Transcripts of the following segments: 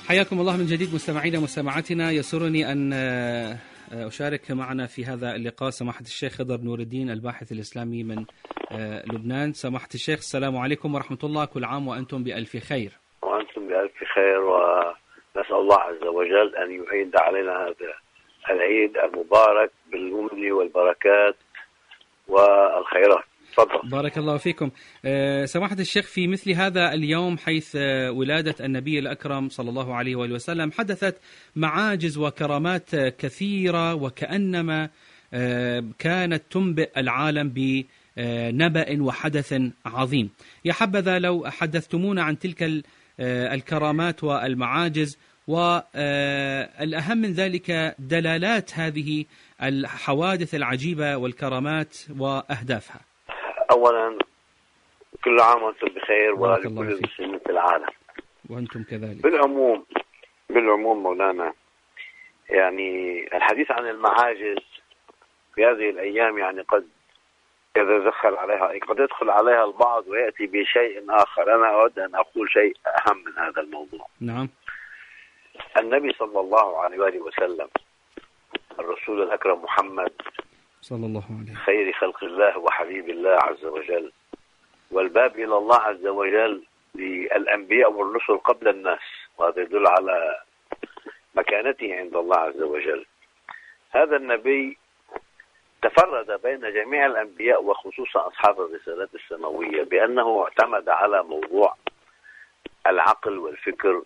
حياكم الله من جديد مستمعينا ومستمعاتنا. يسرني أن أشارك معنا في هذا اللقاء سماحة الشيخ خضر نور الدين الباحث الإسلامي من لبنان. سماحة الشيخ السلام عليكم ورحمة الله، كل عام وأنتم بألف خير. وأنتم بألف خير، ونسأل الله عز وجل أن يعيد علينا هذا العيد المبارك بالأمن والبركات والخيرات. تفضل. بارك الله فيكم. سماحة الشيخ، في مثل هذا اليوم حيث ولادة النبي الأكرم صلى الله عليه وآله وسلم حدثت معاجز وكرامات كثيرة، وكأنما كانت تنبئ العالم بنبأ وحدث عظيم. يا حبذا لو حدثتمونا عن تلك الكرامات والمعاجز، والأهم من ذلك دلالات هذه الحوادث العجيبة والكرامات وأهدافها. أولا كل عام وأنتم بخير، ولكل المسلمين في العالم وأنتم كذلك. بالعموم مولانا، يعني الحديث عن المعاجز في هذه الأيام يعني قد يدخل عليها البعض ويأتي بشيء آخر. أنا أود أن أقول شيء أهم من هذا الموضوع. نعم. النبي صلى الله عليه وآله وسلم الرسول الأكرم محمد صلى الله عليه خير خلق الله وحبيب الله عز وجل، والباب إلى الله عز وجل للأنبياء والرسل قبل الناس، وهذا يدل على مكانته عند الله عز وجل. هذا النبي تفرد بين جميع الأنبياء وخصوصا أصحاب الرسالات السماوية بأنه اعتمد على موضوع العقل والفكر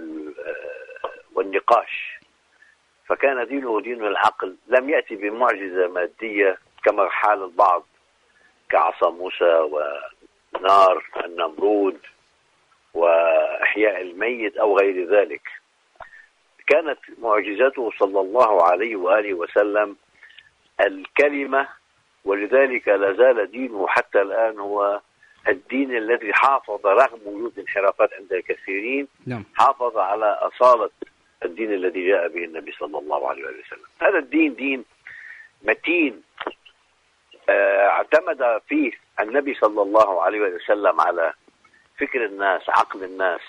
والنقاش، فكان دينه دين العقل، لم يأتي بمعجزة مادية كما حال البعض كعصا موسى ونار النمرود وإحياء الميت أو غير ذلك. كانت معجزته صلى الله عليه وآله وسلم الكلمة، ولذلك لازال دينه حتى الآن هو الدين الذي حافظ رغم وجود انحرافات عند الكثيرين. نعم. حافظ على أصالة الدين الذي جاء به النبي صلى الله عليه وسلم. هذا الدين دين متين، اعتمد فيه النبي صلى الله عليه وسلم على فكر الناس، عقل الناس،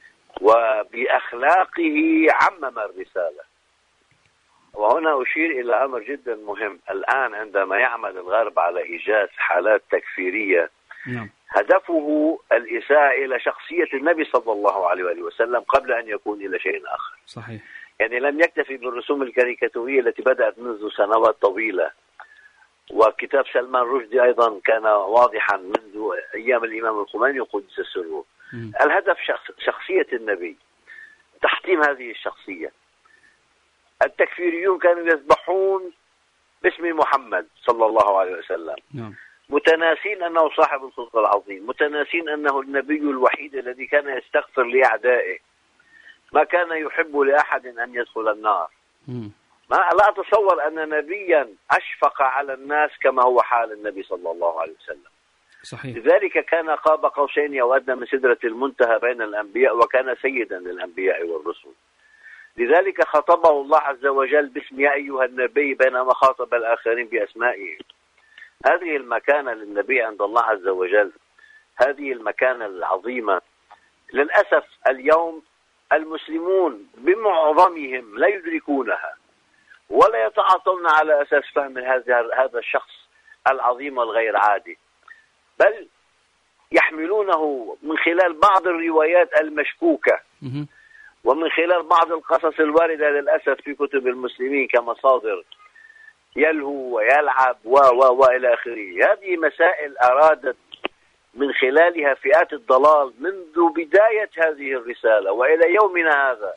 وبأخلاقه عمم الرسالة. وهنا أشير إلى أمر جدا مهم. الآن عندما يعمل الغرب على إيجاد حالات تكفيرية، نعم، هدفه الإساءة إلى شخصية النبي صلى الله عليه وسلم قبل أن يكون إلى شيء آخر. صحيح. يعني لم يكتفي بالرسوم الكاريكاتورية التي بدأت منذ سنوات طويلة، وكتاب سلمان رشدي أيضا كان واضحا منذ أيام الإمام الخميني قدس سره. الهدف شخصية النبي، تحطيم هذه الشخصية. التكفيريون كانوا يذبحون باسم محمد صلى الله عليه وسلم، نعم، متناسين أنه صاحب السلطة العظيم، متناسين أنه النبي الوحيد الذي كان يستغفر لأعدائه، ما كان يحب لأحد أن يدخل النار. لا أتصور أن نبيا أشفق على الناس كما هو حال النبي صلى الله عليه وسلم. صحيح. لذلك كان قاب قوسين أو أدنى من سدرة المنتهى بين الأنبياء، وكان سيدا للأنبياء والرسل. لذلك خطبه الله عز وجل باسم يا أيها النبي، بينما خاطب الآخرين بأسمائهم. هذه المكانة للنبي عند الله عز وجل، هذه المكانة العظيمة. للأسف اليوم المسلمون بمعظمهم لا يدركونها ولا يتعاطون على أساس فهم هذا الشخص العظيم والغير عادي، بل يحملونه من خلال بعض الروايات المشكوكة ومن خلال بعض القصص الواردة للأسف في كتب المسلمين كمصادر يلهو ويلعب وإلى آخره. هذه مسائل أرادت من خلالها فئات الضلال منذ بداية هذه الرسالة وإلى يومنا هذا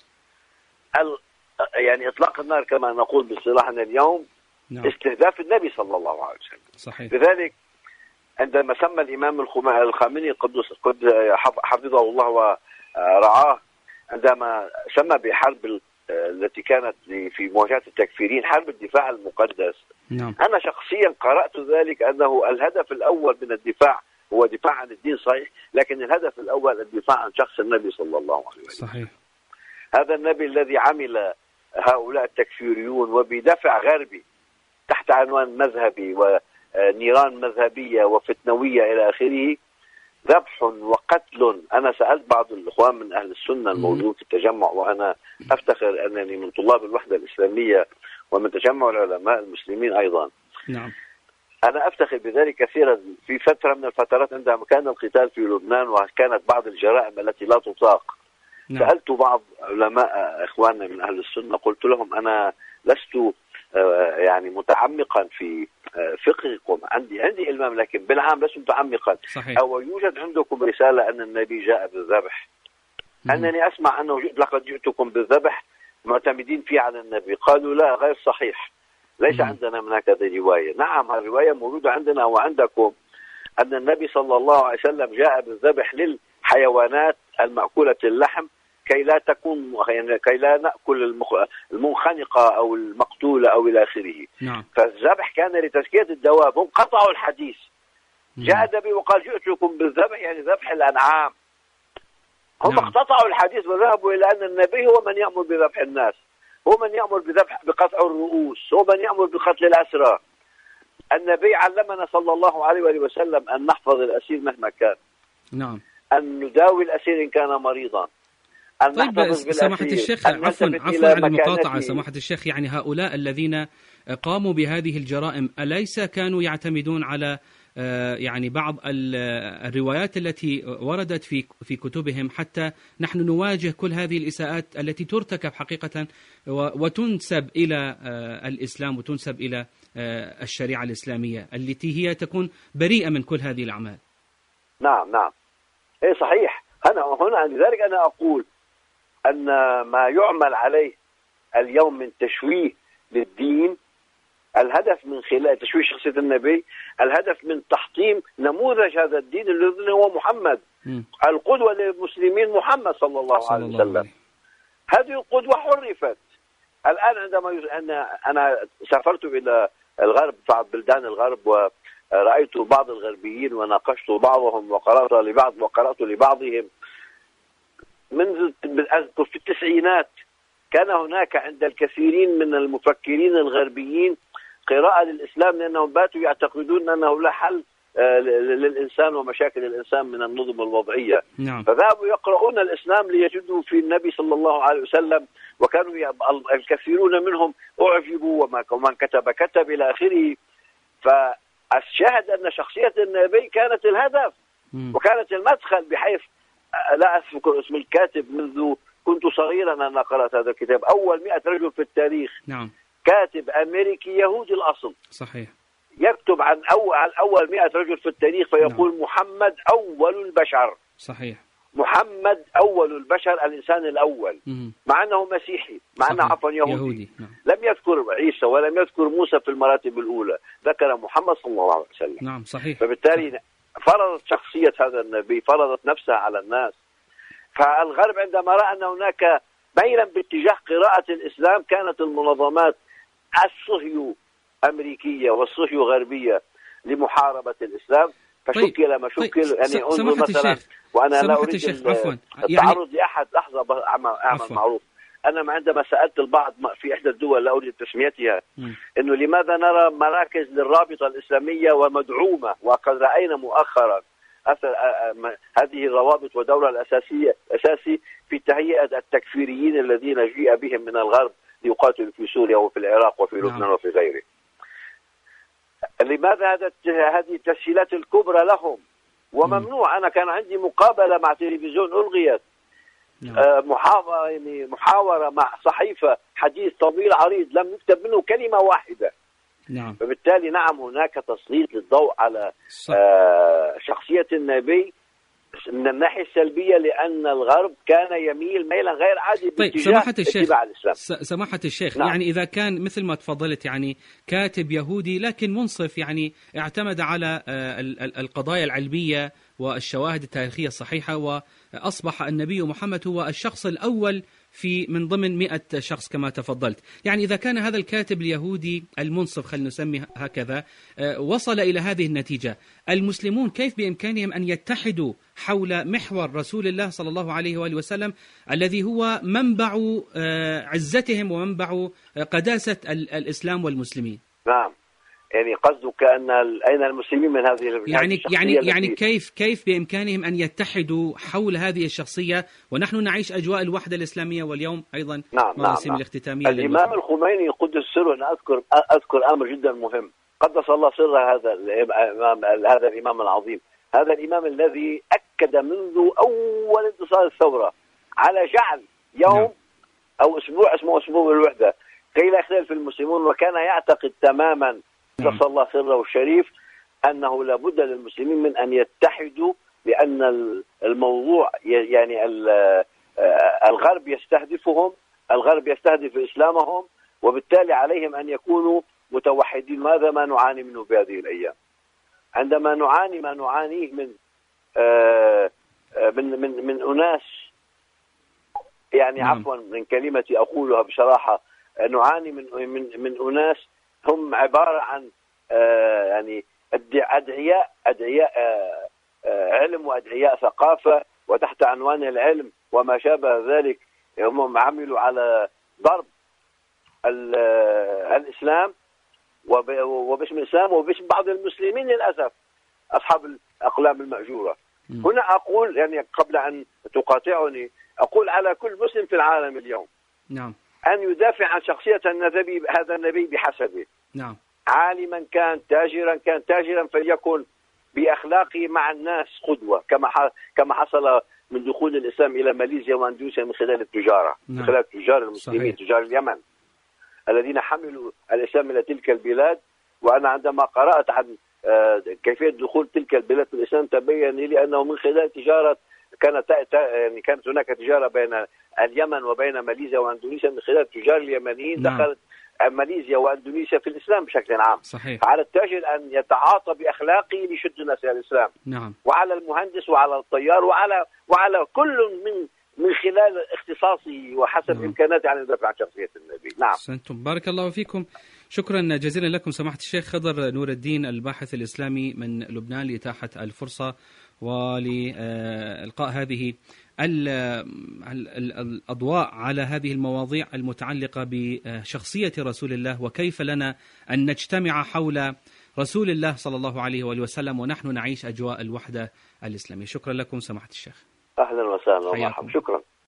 يعني إطلاق النار كما نقول باصطلاحنا اليوم، نعم، استهداف النبي صلى الله عليه وسلم. صحيح. لذلك عندما سمى الإمام الخامنئي حفظه الله ورعاه، عندما سمى بحرب التي كانت في مواجهة التكفيرين حرب الدفاع المقدس، نعم، أنا شخصيا قرأت ذلك أنه الهدف الأول من الدفاع هو دفاع عن الدين، صحيح، لكن الهدف الأول الدفاع عن شخص النبي صلى الله عليه وسلم. صحيح. هذا النبي الذي عمل هؤلاء التكفيريون وبدفع غربي تحت عنوان مذهبي ونيران مذهبية وفتنوية إلى آخره، ذبح قتل. أنا سألت بعض الإخوان من أهل السنة الموجودين في التجمع، وأنا أفتخر أنني من طلاب الوحدة الإسلامية ومن تجمع العلماء المسلمين أيضا. نعم. أنا أفتخر بذلك كثيرا. في فترة من الفترات عندما كان القتال في لبنان وكانت بعض الجرائم التي لا تطاق، نعم. سألت بعض علماء إخواننا من أهل السنة، قلت لهم أنا لست يعني متعمقا في فقهكم، عندي إلمام لكن بالعام لست متعمقا. صحيح. أو يوجد عندكم رسالة أن النبي جاء بالذبح؟ أنني أسمع أنه لقد جئتكم بالذبح معتمدين فيه على النبي. قالوا لا، غير صحيح، ليس عندنا من هكذا رواية. نعم، الرواية موجودة عندنا وعندكم، أن النبي صلى الله عليه وسلم جاء بالذبح للحيوانات المأكولة اللحم كي لا تكون، كي لا نأكل المنخنقة أو المقتولة أو إلى آخره. نعم. فالذبح كان لتزكية الدواب. هم قطعوا الحديث. جاء النبي وقال جئتكم بالذبح، يعني ذبح الأنعام. هم اقتطعوا الحديث وذهبوا إلى أن النبي هو من يأمر بذبح الناس، هو من يأمر بقطع الرؤوس، هو من يأمر بقتل الأسرى. النبي علمنا صلى الله عليه وسلم أن نحفظ الأسير مهما كان. نعم. أن نداوي الأسير إن كان مريضا. طيب سماحة الشيخ، عفوا على المقاطعة سماحة الشيخ، يعني هؤلاء الذين قاموا بهذه الجرائم أليس كانوا يعتمدون على يعني بعض الروايات التي وردت في كتبهم حتى نحن نواجه كل هذه الإساءات التي ترتكب حقيقة وتنسب إلى الإسلام وتنسب إلى الشريعة الإسلامية التي هي تكون بريئة من كل هذه الأعمال؟ نعم نعم، إيه صحيح. هنا لذلك أنا أقول أن ما يعمل عليه اليوم من تشويه للدين، الهدف من خلال تشويه شخصية النبي، الهدف من تحطيم نموذج هذا الدين الذي هو محمد. القدوة للمسلمين محمد صلى الله عليه وسلم. هذه القدوة حرفت. الآن عندما أنا سافرت إلى الغرب، بعض بلدان الغرب، ورأيت بعض الغربيين وناقشت بعضهم وقرأت لبعضهم. منذ في التسعينات كان هناك عند الكثيرين من المفكرين الغربيين قراءة للإسلام، لأنهم باتوا يعتقدون أنه لا حل للإنسان ومشاكل الإنسان من النظم الوضعية. نعم. فذهبوا يقرؤون الإسلام ليجدوا في النبي صلى الله عليه وسلم، وكانوا الكثيرون منهم أعجبوا، ومن كتب إلى آخره. فالشاهد أن شخصية النبي كانت الهدف وكانت المدخل، بحيث لا أذكر اسم الكاتب منذ كنت صغيرا أنا قرأت هذا الكتاب. أول 100 رجل في التاريخ. نعم. كاتب أمريكي يهودي الأصل. صحيح. يكتب عن أول 100 رجل في التاريخ فيقول نعم. محمد أول البشر. صحيح. محمد أول البشر، الإنسان الأول. مع أنه مسيحي، مع أنه عفوا يهودي. نعم. لم يذكر عيسى ولم يذكر موسى في المراتب الأولى، ذكر محمد صلى الله عليه وسلم. نعم صحيح. فبالتالي صحيح. فرضت شخصية هذا النبي، فرضت نفسها على الناس. فالغرب عندما رأى أن هناك ميلا باتجاه قراءة الإسلام، كانت المنظمات الصهيو أمريكية والصهيو غربية لمحاربة الإسلام، فشكل ما شكل. يعني انظر مثلا، وأنا لا أريد التعرض لأحد، لحظة أعمل معروف. أنا عندما سألت البعض في إحدى الدول لا أريد تسميتها إنه لماذا نرى مراكز للرابطة الإسلامية ومدعومة، وقد رأينا مؤخرا أثر هذه الروابط ودورها الأساسي في تهيئة التكفيريين الذين جيء بهم من الغرب ليقاتلوا في سوريا وفي العراق وفي لبنان وفي غيره. لماذا هذه التسهيلات الكبرى لهم وممنوع؟ أنا كان عندي مقابلة مع تلفزيون ألغيت، محاورة مع صحيفة، حديث طويل عريض لم يكتب منه كلمة واحدة. نعم. فبالتالي نعم هناك تسليط للضوء على شخصية النبي من الناحية السلبية، لأن الغرب كان يميل ميلا غير عادي باتجاه اتباع الإسلام. سماحة الشيخ، نعم. يعني إذا كان مثل ما تفضلت يعني كاتب يهودي لكن منصف، يعني اعتمد على القضايا العلمية والشواهد التاريخية الصحيحة، وأصبح النبي محمد هو الشخص الأول من ضمن 100 شخص كما تفضلت. يعني إذا كان هذا الكاتب اليهودي المنصف، خلينا نسمي هكذا، وصل إلى هذه النتيجة، المسلمون كيف بإمكانهم أن يتحدوا حول محور رسول الله صلى الله عليه وآله وسلم الذي هو منبع عزتهم ومنبع قداسة الإسلام والمسلمين؟ نعم. يعني قصدك أن أين المسلمين من هذه يعني كيف بإمكانهم أن يتحدوا حول هذه الشخصية ونحن نعيش أجواء الوحدة الإسلامية واليوم أيضا مواسم الاختتامية الإمام الخميني قدس سره. أنا أذكر أمر جدا مهم قدس الله سر هذا الإمام العظيم، هذا الإمام الذي أكد منذ أول انتصار الثورة على جعل يوم أو أسبوع اسمه أسبوع الوحدة كي لا يختلف المسلمون، وكان يعتقد تماما قدس الله سره الشريف أنه لابد للمسلمين من أن يتحدوا، لأن الموضوع يعني الغرب يستهدفهم، الغرب يستهدف إسلامهم، وبالتالي عليهم أن يكونوا متوحدين. ماذا ما نعاني منه بهذه الأيام؟ عندما نعاني ما نعانيه من أناس، يعني عفوا من كلمتي أقولها بصراحة، نعاني من أناس هم عبارة عن يعني أدعياء علم وأدعياء ثقافة، وتحت عنوان العلم وما شابه ذلك هم عملوا على ضرب الإسلام وباسم الإسلام وباسم بعض المسلمين للأسف أصحاب الأقلام المأجورة. هنا أقول يعني قبل أن تقاطعني، أقول على كل مسلم في العالم اليوم أن يدافع عن شخصية هذا النبي بحسبه. عالما كان تاجرا فليكن بأخلاقه مع الناس قدوة، كما حصل من دخول الإسلام إلى ماليزيا وأندونيسيا من خلال التجارة، من خلال تجار المسلمين، تجار اليمن الذين حملوا الإسلام إلى تلك البلاد. وأنا عندما قرأت عن كيفية دخول تلك البلاد في الإسلام تبين لي أنه من خلال تجارة كانت هناك تجارة بين اليمن وبين ماليزيا وأندونيسيا من خلال التجار اليمنيين. دخلت ماليزيا وأندونيسيا في الإسلام بشكل عام. فعلى التاجر أن يتعاطى بأخلاقه ليشد الناس إلى الإسلام. وعلى المهندس وعلى الطيار وعلى كل من خلال اختصاصه وحسب إمكاناته أن يدافع عن شخصية النبي. أحسنتم، بارك الله فيكم. شكرا جزيلا لكم سماحة الشيخ خضر نور الدين الباحث الإسلامي من لبنان لإتاحة الفرصة ولإلقاء هذه الأضواء على هذه المواضيع المتعلقة بشخصية رسول الله، وكيف لنا أن نجتمع حول رسول الله صلى الله عليه وآله وسلم ونحن نعيش أجواء الوحدة الإسلامية. شكرا لكم سماحة الشيخ. أهلا وسهلا ومرحبا. شكرا.